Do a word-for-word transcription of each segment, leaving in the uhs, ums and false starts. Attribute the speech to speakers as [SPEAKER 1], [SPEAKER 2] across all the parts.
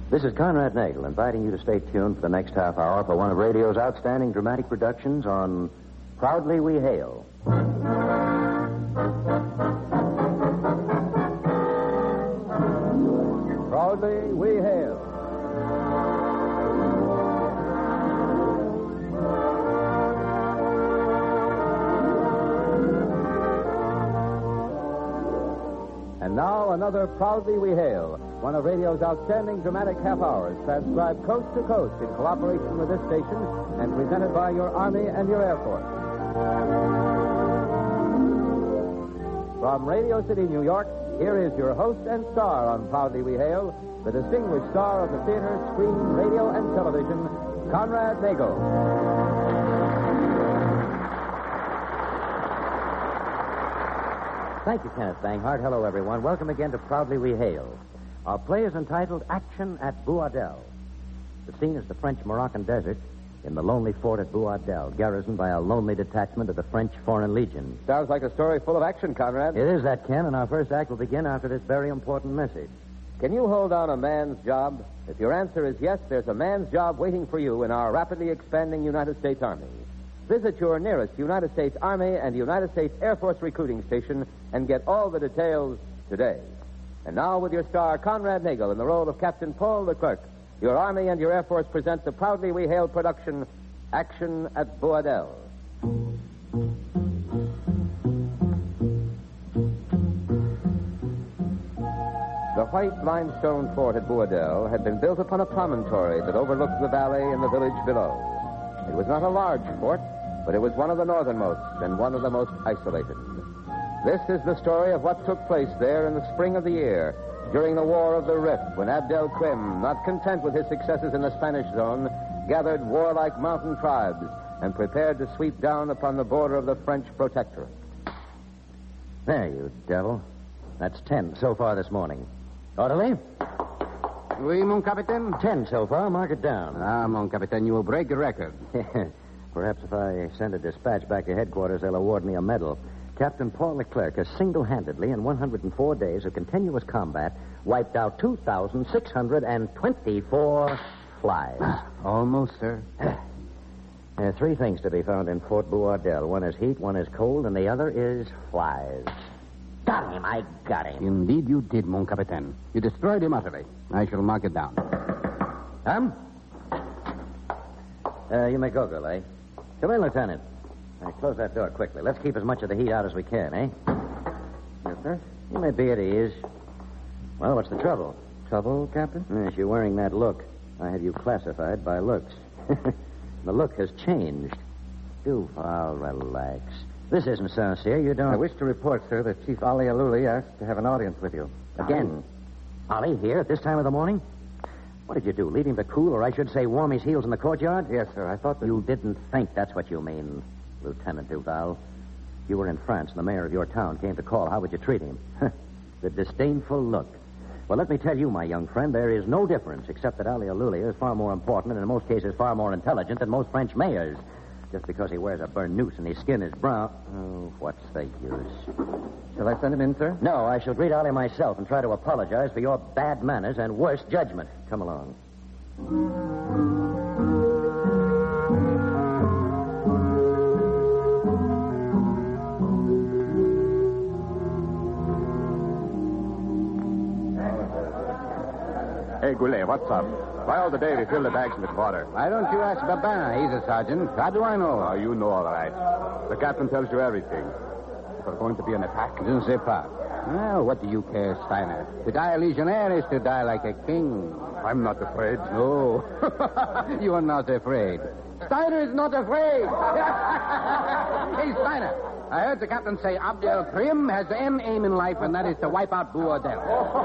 [SPEAKER 1] This is Conrad Nagel inviting you to stay tuned for the next half hour for one of radio's outstanding dramatic productions on Proudly We Hail. Proudly We Hail. And now another Proudly We Hail, one of radio's outstanding dramatic half hours, transcribed coast to coast in cooperation with this station and presented by your Army and your Air Force. From Radio City, New York, here is your host and star on Proudly We Hail, the distinguished star of the theater, screen, radio, and television, Conrad Nagel. Thank you, Kenneth Banghart. Hello, everyone. Welcome again to Proudly We Hail. Our play is entitled Action at Bois-Del. The scene is the French-Moroccan desert in the lonely fort at Bois-Del, garrisoned by a lonely detachment of the French Foreign Legion.
[SPEAKER 2] Sounds like a story full of action, Conrad.
[SPEAKER 1] It is that, Ken, and our first act will begin after this very important message.
[SPEAKER 2] Can you hold down a man's job? If your answer is yes, there's a man's job waiting for you in our rapidly expanding United States Army. Visit your nearest United States Army and United States Air Force recruiting station and get all the details today. And now, with your star, Conrad Nagel, in the role of Captain Paul Leclerc, your Army and your Air Force present the Proudly We Hail production, Action at Bois-Del. The white limestone fort at Bois-Del had been built upon a promontory that overlooked the valley and the village below. It was not a large fort, but it was one of the northernmost and one of the most isolated. This is the story of what took place there in the spring of the year, during the War of the Rift, when Abdel Quim, not content with his successes in the Spanish zone, gathered warlike mountain tribes and prepared to sweep down upon the border of the French protectorate.
[SPEAKER 1] There, you devil. That's ten so far this morning. Orderly?
[SPEAKER 3] Oui, mon capitaine?
[SPEAKER 1] Ten so far. Mark it down.
[SPEAKER 3] Ah, mon capitaine, you will break the record.
[SPEAKER 1] Perhaps if I send a dispatch back to headquarters, they'll award me a medal. Captain Paul Leclerc has single-handedly, in one hundred four days of continuous combat, wiped out two thousand six hundred twenty-four flies.
[SPEAKER 3] Almost, sir.
[SPEAKER 1] There are three things to be found in Fort Bois-Del. One is heat, one is cold, and the other is flies. Got him, I got him.
[SPEAKER 3] Indeed you did, mon capitaine. You destroyed him utterly. I shall mark it down.
[SPEAKER 1] Tom? Uh, you may go, Goulet. Come in, Lieutenant. Now, close that door quickly. Let's keep as much of the heat out as we can, eh? Yes, sir. You may be at ease. Well, what's the trouble?
[SPEAKER 3] Trouble, Captain?
[SPEAKER 1] Yes, you're wearing that look. I have you classified by looks. The look has changed. Do, I'll relax. This isn't sincere. You don't...
[SPEAKER 3] I wish to report, sir, that Chief Ali Aluli asked to have an audience with you.
[SPEAKER 1] Again? Ali here at this time of the morning? What did you do? Leave him to cool, or I should say warm his heels in the courtyard?
[SPEAKER 3] Yes, sir. I thought that...
[SPEAKER 1] You didn't think that's what you mean, Lieutenant Duval. You were in France, and the mayor of your town came to call. How would you treat him? The disdainful look. Well, let me tell you, my young friend, there is no difference, except that Ali Aluli is far more important and in most cases far more intelligent than most French mayors. Just because he wears a burnous and his skin is brown... Oh, what's the use?
[SPEAKER 3] Shall I send him in, sir?
[SPEAKER 1] No, I shall greet Ali myself and try to apologize for your bad manners and worse judgment. Come along.
[SPEAKER 4] Hey, Goulet, what's up? Why all the day we fill the bags with water?
[SPEAKER 3] Why don't you ask Babin? He's a sergeant. How do I know?
[SPEAKER 4] Oh, you know all right. The captain tells you everything. Is there going to be an attack?
[SPEAKER 3] Je ne sais pas. Well, what do you care, Steiner? To die a legionnaire is to die like a king.
[SPEAKER 4] I'm not afraid.
[SPEAKER 3] No. You are not afraid. Steiner is not afraid. Hey, Steiner. I heard the captain say Abdel Krim has one aim in life, and that is to wipe out Bois-Del.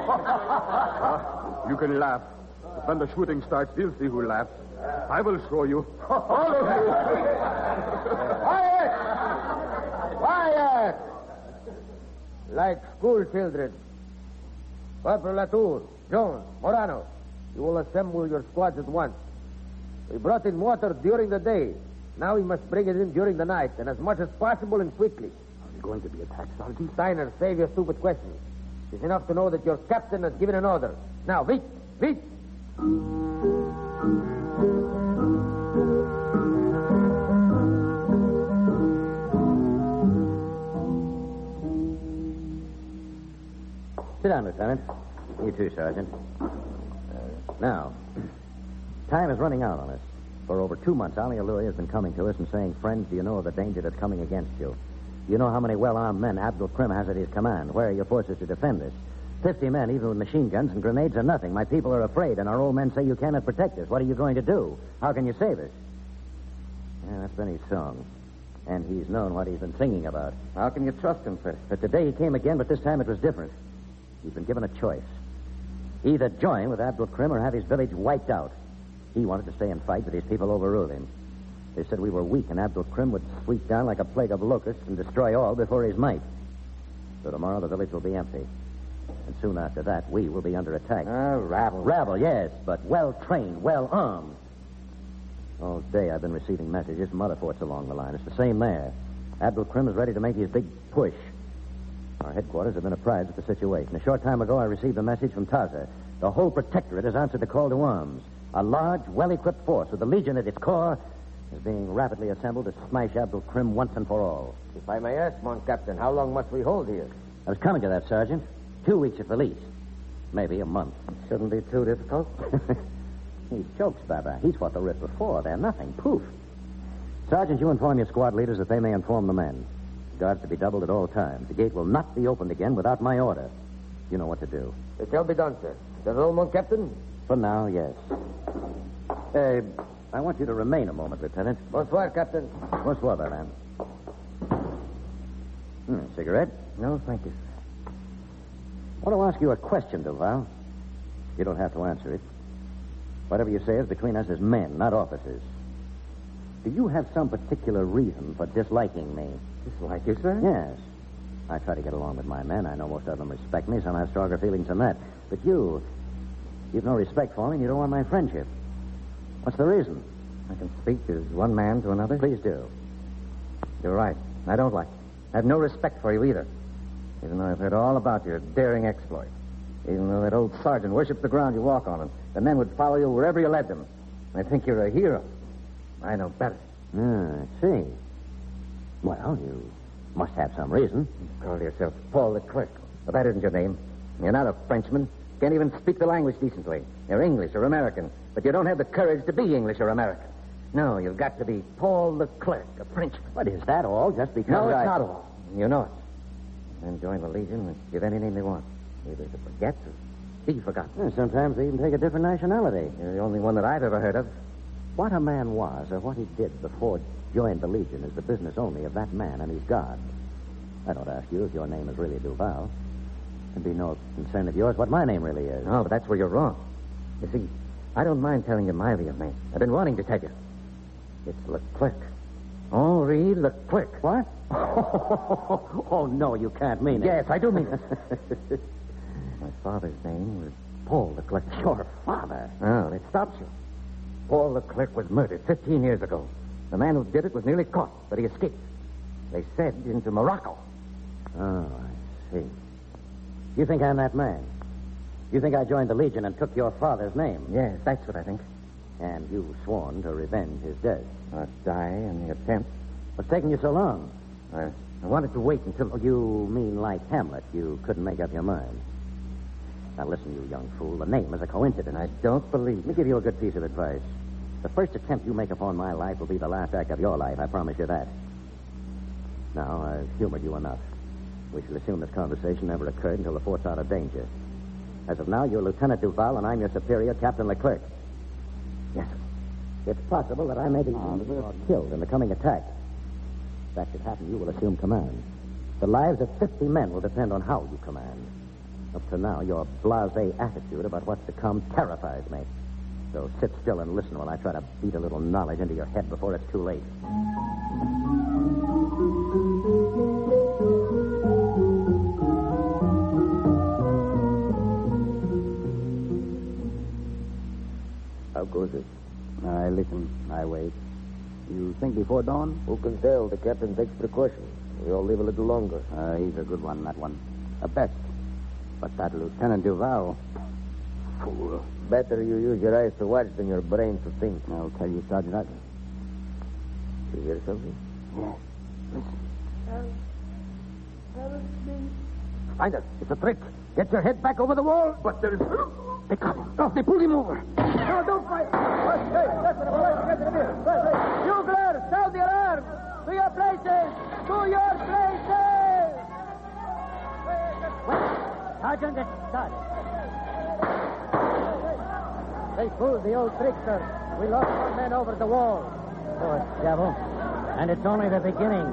[SPEAKER 4] You can laugh. But when the shooting starts, we'll see who laughs. I will show you. All of you.
[SPEAKER 5] Quiet! Quiet! Like school children. Corporal Latour, Jones, Morano, you will assemble your squads at once. We brought in water during the day. Now we must bring it in during the night, and as much as possible and quickly.
[SPEAKER 4] Are we going to be attacked, Sergeant?
[SPEAKER 5] Steiner, save your stupid questions. It's enough to know that your captain has given an order. Now, wait, wait.
[SPEAKER 1] Lieutenant. You too, Sergeant. Uh, now, time is running out on us. For over two months, Ali Alui has been coming to us and saying, friends, do you know of the danger that's coming against you? Do you know how many well-armed men Abdul Krim has at his command? Where are your forces to defend us? Fifty men, even with machine guns and grenades, are nothing. My people are afraid, and our old men say you cannot protect us. What are you going to do? How can you save us? Yeah, that's been his song. And he's known what he's been singing about.
[SPEAKER 3] How can you trust him, sir?
[SPEAKER 1] But today he came again, but this time it was different. He's been given a choice. Either join with Abdul Krim or have his village wiped out. He wanted to stay and fight, but his people overruled him. They said we were weak, and Abdul Krim would sweep down like a plague of locusts and destroy all before his might. So tomorrow the village will be empty. And soon after that, we will be under attack.
[SPEAKER 3] Ah, uh, rabble.
[SPEAKER 1] Rabble, yes, but well-trained, well-armed. All day I've been receiving messages from other forts along the line. It's the same there. Abdul Krim is ready to make his big push. Our headquarters have been apprised of the situation. A short time ago, I received a message from Taza. The whole protectorate has answered the call to arms. A large, well-equipped force with the Legion at its core is being rapidly assembled to smash Abdul Krim once and for all.
[SPEAKER 5] If I may ask, mon captain, how long must we hold here?
[SPEAKER 1] I was coming to that, Sergeant. Two weeks at the least. Maybe a month.
[SPEAKER 5] It shouldn't be too difficult.
[SPEAKER 1] He jokes, Baba. He's fought the Rip before. They're nothing. Poof. Sergeant, you inform your squad leaders that they may inform the men. Guards to be doubled at all times. The gate will not be opened again without my order. You know what to do.
[SPEAKER 5] It shall be done, sir. That's all, mon captain?
[SPEAKER 1] For now, yes. Uh, I want you to remain a moment, Lieutenant.
[SPEAKER 5] Bonsoir, Captain.
[SPEAKER 1] Bonsoir, Baban. Hmm, cigarette?
[SPEAKER 3] No, thank you, sir.
[SPEAKER 1] I want to ask you a question, Duval. You don't have to answer it. Whatever you say is between us as men, not officers. Do you have some particular reason for disliking me?
[SPEAKER 3] Dislike you, sir?
[SPEAKER 1] Yes. I try to get along with my men. I know most of them respect me. Some have stronger feelings than that. But you, you've no respect for me, and you don't want my friendship. What's the reason?
[SPEAKER 3] I can speak as one man to another.
[SPEAKER 1] Please do.
[SPEAKER 3] You're right. I don't like you. I have no respect for you either. Even though I've heard all about your daring exploit. Even though that old sergeant worships the ground you walk on, and the men would follow you wherever you led them. I think you're a hero. I know better.
[SPEAKER 1] Ah, I see. Well, you must have some reason.
[SPEAKER 3] You call yourself Paul Leclerc. But that isn't your name. You're not a Frenchman. Can't even speak the language decently. You're English or American, but you don't have the courage to be English or American. No, you've got to be Paul Leclerc, a Frenchman.
[SPEAKER 1] But is that all? Just because
[SPEAKER 3] No, it's
[SPEAKER 1] I...
[SPEAKER 3] not all. You know it. Then join the Legion and give any name they want. Either to forget or be forgotten.
[SPEAKER 1] Yeah, sometimes they even take a different nationality.
[SPEAKER 3] You're the only one that I've ever heard of.
[SPEAKER 1] What a man was or what he did before joined the Legion is the business only of that man and his God. I don't ask you if your name is really Duval. It'd be no concern of yours what my name really is.
[SPEAKER 3] No, but that's where you're wrong. You see, I don't mind telling you my real name. I've been wanting to tell you. It's Leclerc. Henri Leclerc.
[SPEAKER 1] What? Oh, no, you can't mean it.
[SPEAKER 3] Yes, I do mean it. My father's name was Paul Leclerc.
[SPEAKER 1] Your father?
[SPEAKER 3] Oh, it stops you. Paul Leclerc was murdered fifteen years ago. The man who did it was nearly caught, but he escaped. They said into Morocco.
[SPEAKER 1] Oh, I see. You think I'm that man? You think I joined the Legion and took your father's name?
[SPEAKER 3] Yes, that's what I think.
[SPEAKER 1] And you've sworn to revenge his death.
[SPEAKER 3] Or die in the attempt.
[SPEAKER 1] What's taking you so long?
[SPEAKER 3] I, I wanted to wait until...
[SPEAKER 1] Oh, you mean like Hamlet. You couldn't make up your mind. Now, listen, you young fool. The name is a coincidence.
[SPEAKER 3] I don't believe...
[SPEAKER 1] Let me give you a good piece of advice. The first attempt you make upon my life will be the last act of your life. I promise you that. Now, I've humored you enough. We shall assume this conversation never occurred until the fort's out of danger. As of now, you're Lieutenant Duval, and I'm your superior, Captain Leclerc.
[SPEAKER 3] Yes, sir.
[SPEAKER 1] It's possible that I may be wounded or killed in the coming attack. If that should happen, you will assume command. The lives of fifty men will depend on how you command. Up to now, your blasé attitude about what's to come terrifies me. So sit still and listen while I try to beat a little knowledge into your head before it's too late.
[SPEAKER 5] How goes it?
[SPEAKER 6] I listen. I wait. You think before dawn?
[SPEAKER 5] Who can tell? The captain takes precautions. We all live a little longer.
[SPEAKER 6] Uh, he's a good one, that one. A best. But that Lieutenant Duval... Fool.
[SPEAKER 5] Better you use your eyes to watch than your brain to think.
[SPEAKER 6] I'll tell you, Sergeant. I...
[SPEAKER 5] You hear something?
[SPEAKER 6] Yes. Listen.
[SPEAKER 3] Find us. It's a trick.
[SPEAKER 5] Get your head back over the wall.
[SPEAKER 4] But there's...
[SPEAKER 5] They got him. No, they pulled him over.
[SPEAKER 7] No, don't fight. Hey, listen, listen, listen. Buglers, sound the alarm. To your places. To your places.
[SPEAKER 5] Sergeant, it's started. They fooled the old trickster. We lost one man over the wall. Poor devil. And it's only the beginning.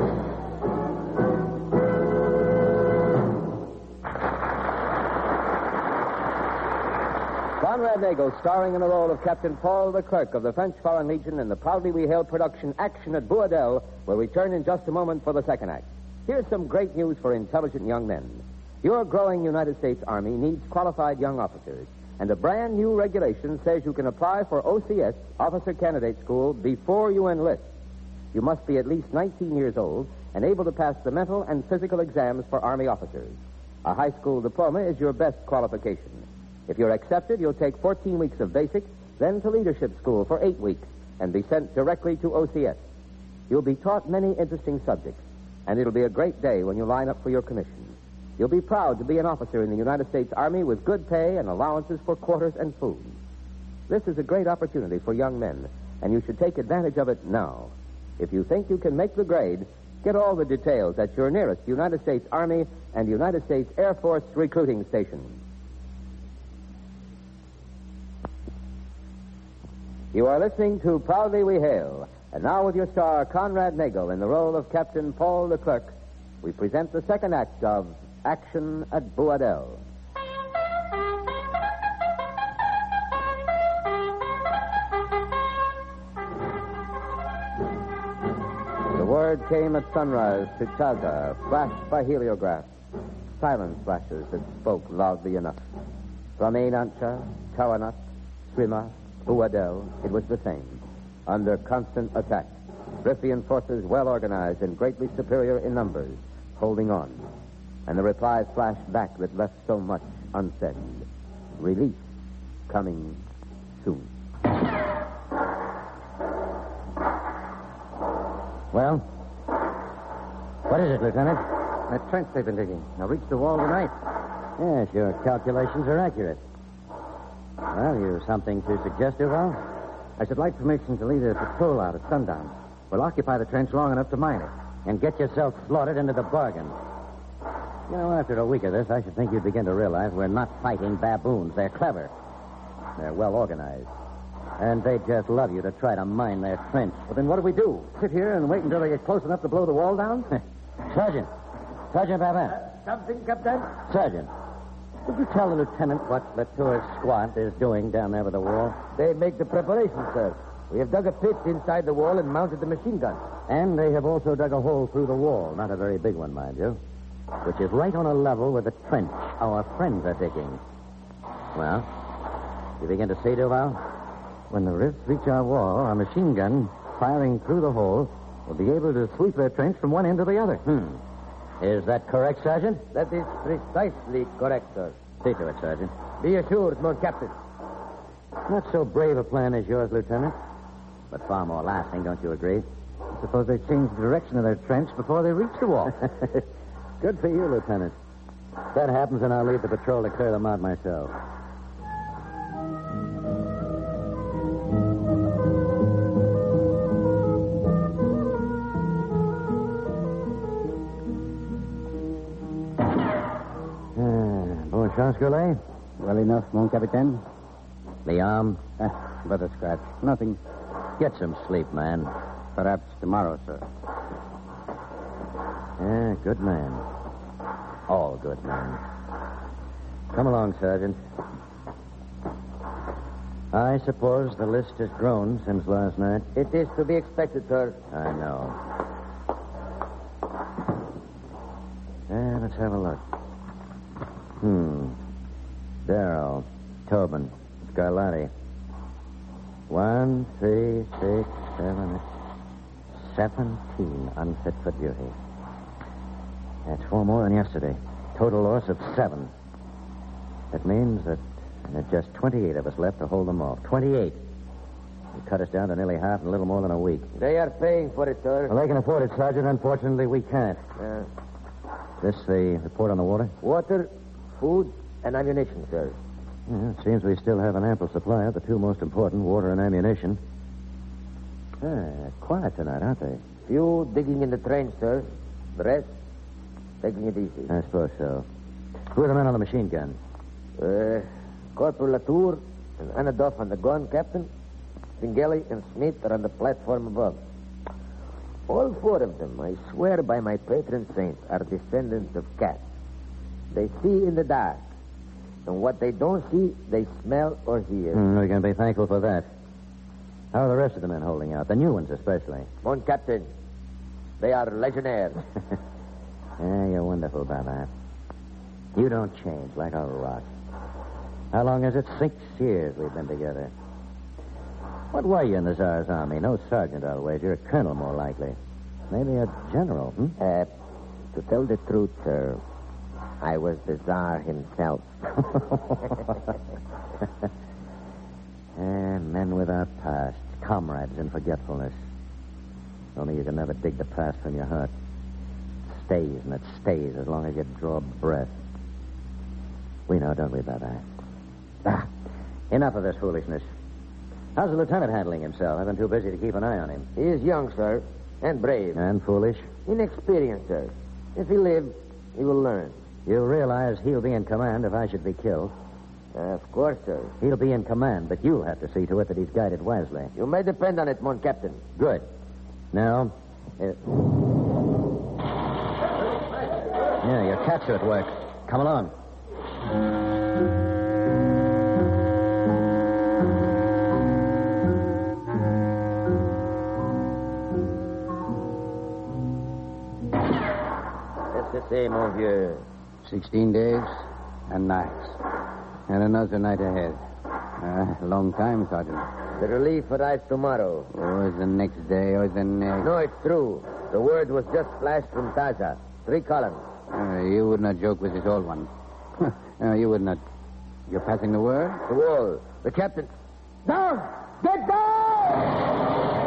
[SPEAKER 2] Conrad Nagel, starring in the role of Captain Paul Leclerc of the French Foreign Legion in the proudly we hail production Action at Boisdel, will return in just a moment for the second act. Here's some great news for intelligent young men. Your growing United States Army needs qualified young officers, and a brand new regulation says you can apply for O C S, Officer Candidate School, before you enlist. You must be at least nineteen years old and able to pass the mental and physical exams for Army officers. A high school diploma is your best qualification. If you're accepted, you'll take fourteen weeks of basic, then to leadership school for eight weeks, and be sent directly to O C S. You'll be taught many interesting subjects, and it'll be a great day when you line up for your commission. You'll be proud to be an officer in the United States Army with good pay and allowances for quarters and food. This is a great opportunity for young men, and you should take advantage of it now. If you think you can make the grade, get all the details at your nearest United States Army and United States Air Force recruiting station. You are listening to Proudly We Hail. And now with your star, Conrad Nagel, in the role of Captain Paul Leclerc, we present the second act of Action at Boisdel. The word came at sunrise to Chaza, flashed by heliograph. Silence flashes that spoke loudly enough. From Ainancha, Tawanat, Swima, Boisdel, it was the same. Under constant attack. Riffian forces well organized and greatly superior in numbers, holding on. And the replies flashed back that left so much unsaid. Relief coming soon.
[SPEAKER 6] Well? What is it, Lieutenant? That trench they've been digging. They'll reach the wall tonight. Yes, your calculations are accurate. Well, you something to suggest, Duval? I should like permission to lead a patrol out at sundown. We'll occupy the trench long enough to mine it. And get yourself slaughtered into the bargain. You know, after a week of this, I should think you'd begin to realize we're not fighting baboons. They're clever. They're well organized. And they just love you to try to mine their trench.
[SPEAKER 5] Well, then what do we do? Sit here and wait until they get close enough to blow the wall down?
[SPEAKER 6] Sergeant. Sergeant Babin.
[SPEAKER 5] Something, Captain?
[SPEAKER 6] Sergeant. Could you tell the lieutenant what Latour's squad is doing down there with the wall?
[SPEAKER 5] They make the preparations, sir. We have dug a pit inside the wall and mounted the machine gun.
[SPEAKER 6] And they have also dug a hole through the wall. Not a very big one, mind you. Which is right on a level with the trench our friends are digging. Well, you begin to see, Duval?
[SPEAKER 5] When the rifts reach our wall, our machine gun, firing through the hole, will be able to sweep their trench from one end to the other.
[SPEAKER 6] Hmm. Is that correct, Sergeant?
[SPEAKER 5] That is precisely correct, sir.
[SPEAKER 6] See to it, Sergeant.
[SPEAKER 5] Be assured, mon captain.
[SPEAKER 6] Not so brave a plan as yours, Lieutenant. But far more lasting, don't you agree?
[SPEAKER 5] Suppose they change the direction of their trench before they reach the wall.
[SPEAKER 6] Good for you, Lieutenant. If that happens, then I'll lead the patrol to clear them out myself.
[SPEAKER 5] Bon chance, Goulet? Well enough, mon capitaine.
[SPEAKER 6] The arm?
[SPEAKER 5] Ah, but a scratch. Nothing.
[SPEAKER 6] Get some sleep, man.
[SPEAKER 5] Perhaps tomorrow, sir.
[SPEAKER 6] Yeah, good man. All good men. Come along, Sergeant. I suppose the list has grown since last night.
[SPEAKER 5] It is to be expected, sir.
[SPEAKER 6] I know. Yeah, let's have a look. Hmm. Darrow, Tobin, Scarlatti. One, three, six, seven, eight. Seventeen unfit for duty. That's four more than yesterday. Total loss of seven. That means that there's just twenty-eight of us left to hold them off. twenty-eight. They cut us down to nearly half in a little more than a week.
[SPEAKER 5] They are paying for it, sir.
[SPEAKER 6] Well, they can afford it, Sergeant. Unfortunately, we can't.
[SPEAKER 5] Uh,
[SPEAKER 6] This the report on the water?
[SPEAKER 5] water? food and ammunition, sir.
[SPEAKER 6] Yeah, it seems we still have an ample supply of the two most important, water and ammunition. Ah, quiet tonight, aren't they?
[SPEAKER 5] Few digging in the trench, sir. The rest, taking it easy.
[SPEAKER 6] I suppose so. Who are the men on the machine gun?
[SPEAKER 5] Uh, Corporal Latour and Anna Duff on the gun, Captain. Singelli and Smith are on the platform above. All four of them, I swear by my patron saint, are descendants of cats. They see in the dark. And what they don't see, they smell or hear.
[SPEAKER 6] Mm, we can be thankful for that. How are the rest of the men holding out? The new ones, especially.
[SPEAKER 5] Mon Captain, they are legionnaires.
[SPEAKER 6] Yeah, you're wonderful, Baba. You don't change like a rock. How long is it? Six years we've been together. What were you in the Tsar's army? No sergeant, I'll wager. A colonel, more likely. Maybe a general, hmm?
[SPEAKER 5] Uh, to tell the truth, sir, I was the Tsar himself.
[SPEAKER 6] Eh, men without past, comrades in forgetfulness. Only you can never dig the past from your heart. It stays, and it stays as long as you draw breath. We know, don't we, Baba? Ah, enough of this foolishness. How's the lieutenant handling himself? I've been too busy to keep an eye on him.
[SPEAKER 5] He is young, sir, and brave.
[SPEAKER 6] And foolish?
[SPEAKER 5] Inexperienced, sir. If he lives, he will learn.
[SPEAKER 6] You realize he'll be in command if I should be killed.
[SPEAKER 5] Uh, of course, sir.
[SPEAKER 6] He'll be in command, but you'll have to see to it that he's guided wisely.
[SPEAKER 5] You may depend on it, mon Captain.
[SPEAKER 6] Good. Now, uh... yeah, your cats are at work. Come along.
[SPEAKER 5] That's the same, mon vieux.
[SPEAKER 3] Sixteen days and nights. And another night ahead. Uh, long time, Sergeant.
[SPEAKER 5] The relief arrives tomorrow.
[SPEAKER 3] Or the next day, or the next.
[SPEAKER 5] No, it's true. The word was just flashed from Taza. Three columns.
[SPEAKER 3] Uh, you would not joke with this old one. uh, you would not. You're passing the word?
[SPEAKER 5] The wall. The captain. Down! Get down!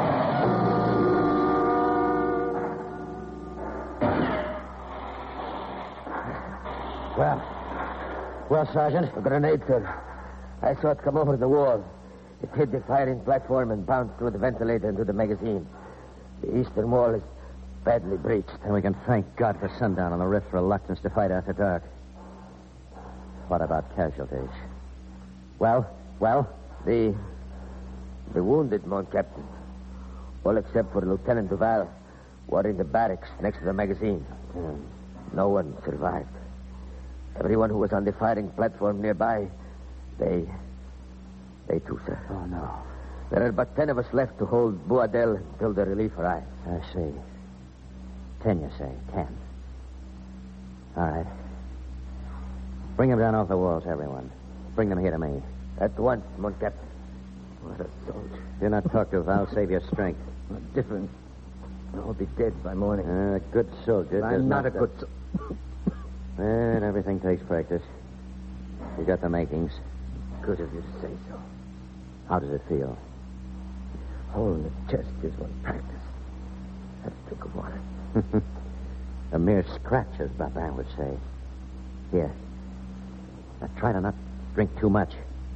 [SPEAKER 6] Well, well, Sergeant.
[SPEAKER 5] A grenade, sir. I saw it come over the wall. It hit the firing platform and bounced through the ventilator into the magazine. The eastern wall is badly breached.
[SPEAKER 6] And we can thank God for sundown on the rift's reluctance to fight after dark. What about casualties? Well, well?
[SPEAKER 5] The... The wounded, mon Captain. All except for Lieutenant Duval were in the barracks next to the magazine.
[SPEAKER 6] Hmm.
[SPEAKER 5] No one survived. Everyone who was on the firing platform nearby, they... They too, sir.
[SPEAKER 6] Oh, no.
[SPEAKER 5] There are but ten of us left to hold Boisdel until the relief arrives.
[SPEAKER 6] I see. Ten, you say? Ten. All right. Bring them down off the walls, everyone. Bring them here to me.
[SPEAKER 5] At once, mon Captain. What a soldier.
[SPEAKER 6] Do not talk to Val. Save your strength.
[SPEAKER 5] What difference? I'll be dead by morning.
[SPEAKER 6] Uh, a good soldier. does
[SPEAKER 5] I'm not a good soldier.
[SPEAKER 6] And everything takes practice. You got the makings.
[SPEAKER 5] Good of you to say so.
[SPEAKER 6] How does it feel?
[SPEAKER 5] Hole in the chest is one practice. Let's drink of water.
[SPEAKER 6] A mere scratch, as Babin would say. Here. Now try to not drink too much.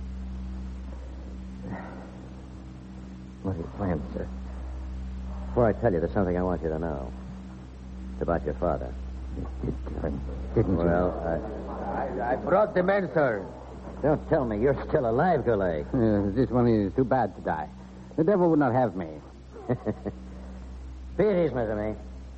[SPEAKER 5] What do you plan, sir?
[SPEAKER 6] Before I tell you, there's something I want you to know. It's about your father.
[SPEAKER 5] Didn't
[SPEAKER 6] Well,
[SPEAKER 5] I... I, I brought the men, sir.
[SPEAKER 6] don't tell me you're still alive, Goulet.
[SPEAKER 3] Uh, this one is too bad to die. The devil would not have me.
[SPEAKER 6] Be at ease, Mister Me.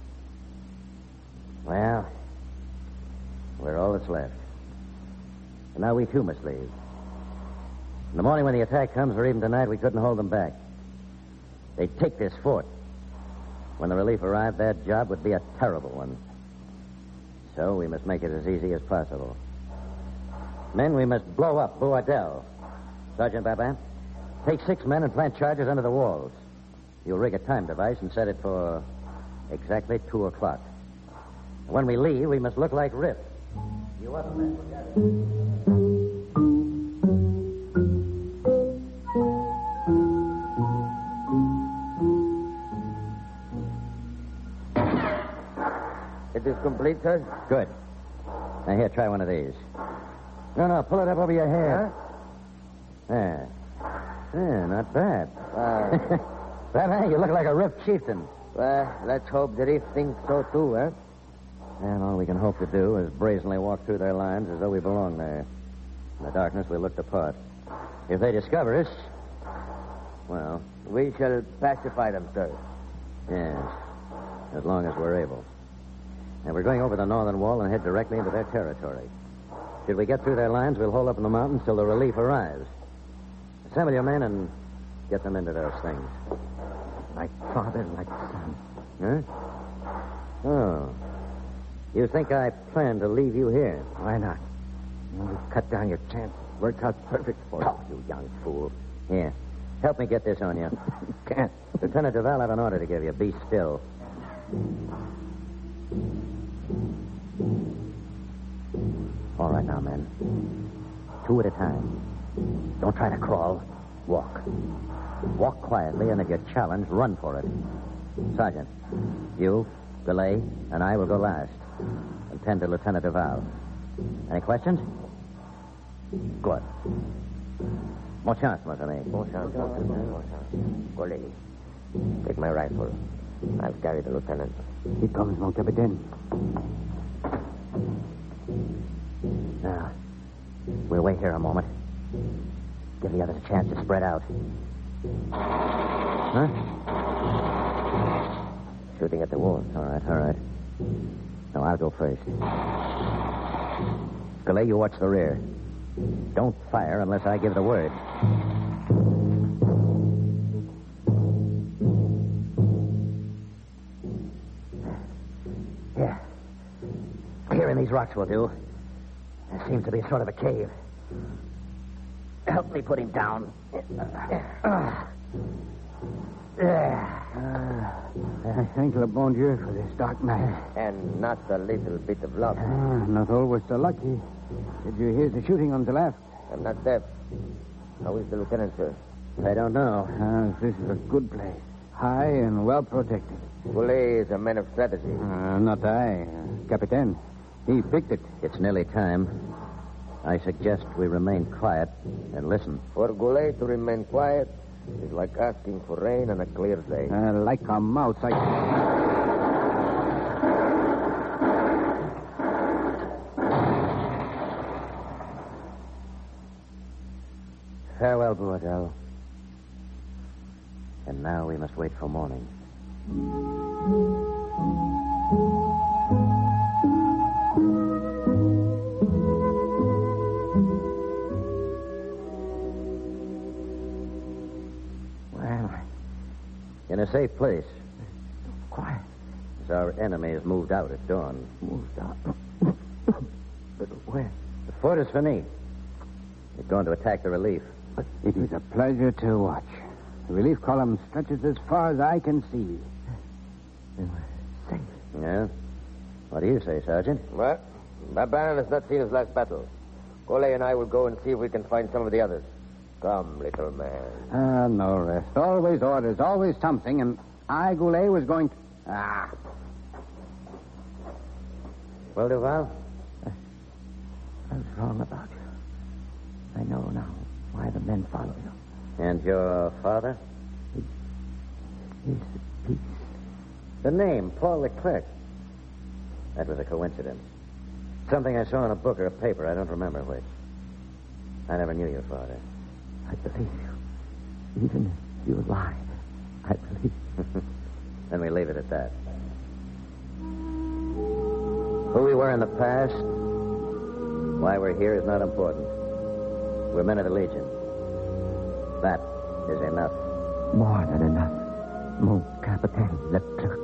[SPEAKER 6] Well, we're all that's left. And now we too must leave. In the morning when the attack comes, or even tonight, we couldn't hold them back. They'd take this fort. When the relief arrived, their job would be a terrible one. So we must make it as easy as possible. Men, we must blow up Boisdel. Sergeant Babin, take six men and plant charges under the walls. You'll rig a time device and set it for exactly two o'clock. When we leave, we must look like Rip. You other men will get
[SPEAKER 5] It is complete, sir?
[SPEAKER 6] Good. Now, here, try one of these. No, no, pull it up over your head. Huh? Yeah. Yeah, not bad.
[SPEAKER 5] Uh,
[SPEAKER 6] That, eh? You look like a ripped chieftain.
[SPEAKER 5] well, let's hope the reef thinks so too, huh?
[SPEAKER 6] And all we can hope to do is brazenly walk through their lines as though we belong there. In the darkness, we'll look the part. If they discover us, well,
[SPEAKER 5] We shall pacify them, sir.
[SPEAKER 6] yes, as long as we're able. And we're going over the northern wall and head directly into their territory. Should we get through their lines, we'll hold up in the mountains till the relief arrives. Assemble your men and get them into those things.
[SPEAKER 3] Like father, like son.
[SPEAKER 6] Huh? Oh. You think I plan to leave you here?
[SPEAKER 3] Why not? You cut down your chance. Worked out perfect for
[SPEAKER 6] Oh, you young fool. Here. Help me get this on you.
[SPEAKER 3] you. Can't.
[SPEAKER 6] Lieutenant Duval, I have an order to give you. Be still. All right now, men. Two at a time. Don't try to crawl. Walk. Walk quietly, and if you're challenged, run for it. Sergeant, you, Goulet, and I will go last. And tend to Lieutenant Duval. Any questions? Good. Bon chance, mon ami.
[SPEAKER 5] Bon chance, bon chance, bon chance. Golly. Take my rifle. I'll carry the lieutenant.
[SPEAKER 3] Here comes mon capitaine.
[SPEAKER 6] Now, we'll wait here a moment. Give the others a chance to spread out. Huh?
[SPEAKER 5] Shooting at the wall.
[SPEAKER 6] All right, all right. Now, I'll go first. Goulet, you watch the rear. Don't fire unless I give the word. Yeah. Here in these rocks will do. There seems to be sort of a cave. Help me put him down. Uh,
[SPEAKER 3] I thank le bon Dieu for this dark night.
[SPEAKER 5] And not a little bit of luck.
[SPEAKER 3] Ah, not always so lucky. Did you hear the shooting on the left?
[SPEAKER 5] I'm not deaf. How is the lieutenant, sir?
[SPEAKER 6] I don't know.
[SPEAKER 3] Ah, this is a good place. High and well protected.
[SPEAKER 5] Goulet is a man of strategy.
[SPEAKER 3] Uh, not I. Uh, Captain. He picked it.
[SPEAKER 6] It's nearly time. I suggest we remain quiet and listen.
[SPEAKER 5] For Goulet to remain quiet is like asking for rain on a clear day.
[SPEAKER 3] Uh, like a mouse, I...
[SPEAKER 6] Farewell, Bourdelle. And now we must wait for morning. Well, in a safe place.
[SPEAKER 3] Quiet.
[SPEAKER 6] As our enemy has moved out at dawn.
[SPEAKER 3] Moved out. But where?
[SPEAKER 6] The fort is finished. They're going to attack the relief.
[SPEAKER 3] It is a pleasure to watch. The relief column stretches as far as I can see. And we're safe.
[SPEAKER 6] Yeah? What do you say, Sergeant?
[SPEAKER 5] What? Baban has not seen his last battle. Goulet and I will go and see if we can find some of the others. Come, little man.
[SPEAKER 3] Ah, no rest. Always orders, always something, and I, Goulet, was going to... Ah.
[SPEAKER 6] Well, Duval?
[SPEAKER 3] I was wrong about you. I know now why the men follow you.
[SPEAKER 6] And your father?
[SPEAKER 3] He's at peace.
[SPEAKER 6] The name, Paul Leclerc. That was a coincidence. Something I saw in a book or a paper. I don't remember which. I never knew your father.
[SPEAKER 3] I believe you. Even if you lie, I believe you.
[SPEAKER 6] Then we leave it at that. Who we were in the past, why we're here is not important. We're men of the Legion. That is enough.
[SPEAKER 3] More than enough. Mon capitaine Leclerc.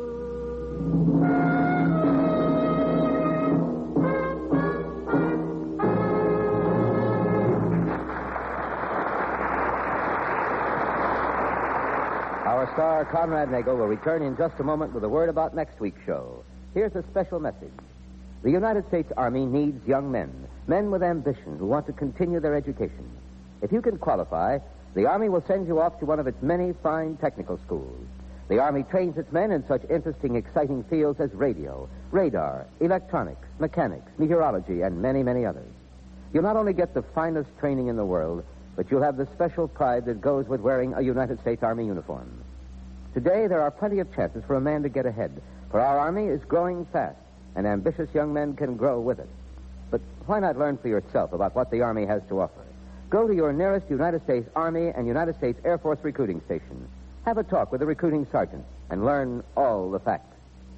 [SPEAKER 2] Our star, Conrad Nagel, will return in just a moment with a word about next week's show. Here's a special message. The United States Army needs young men, men with ambition who want to continue their education. If you can qualify, the Army will send you off to one of its many fine technical schools. The Army trains its men in such interesting, exciting fields as radio, radar, electronics, mechanics, meteorology, and many, many others. You'll not only get the finest training in the world, but you'll have the special pride that goes with wearing a United States Army uniform. Today, there are plenty of chances for a man to get ahead, for our Army is growing fast, and ambitious young men can grow with it. But why not learn for yourself about what the Army has to offer? Go to your nearest United States Army and United States Air Force recruiting station. Have a talk with the recruiting sergeant and learn all the facts.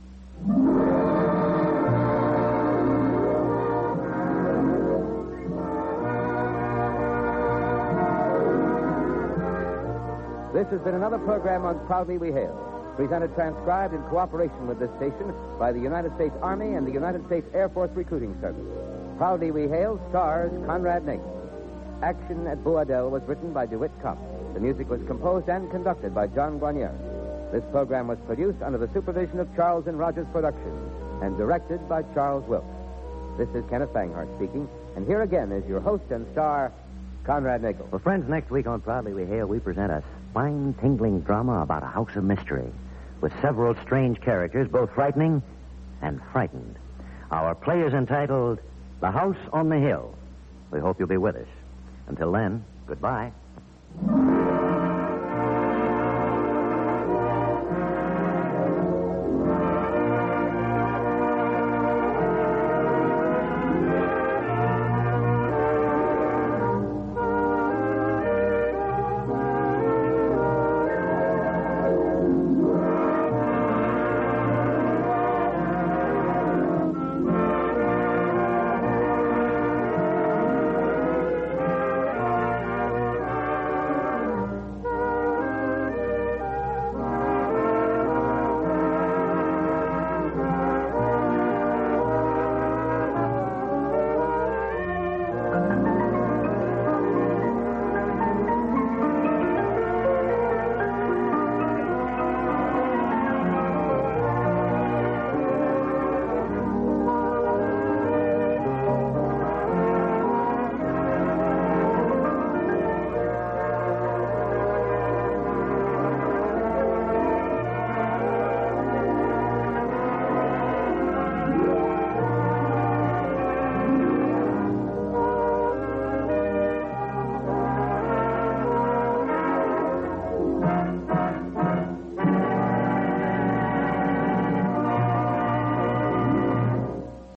[SPEAKER 2] This has been another program on Proudly We Hail, presented transcribed in cooperation with this station by the United States Army and the United States Air Force Recruiting Service. Proudly We Hail stars Conrad Nagin. Action at Boadell was written by DeWitt Kopp. The music was composed and conducted by John Guarnieri. This program was produced under the supervision of Charles and Rogers Productions and directed by Charles Wilkes. This is Kenneth Banghart speaking, and here again is your host and star, Conrad Nagel.
[SPEAKER 1] Well, friends, next week on Proudly We Hail, we present a spine-tingling drama about a house of mystery with several strange characters, both frightening and frightened. Our play is entitled The House on the Hill. We hope you'll be with us. Until then, goodbye.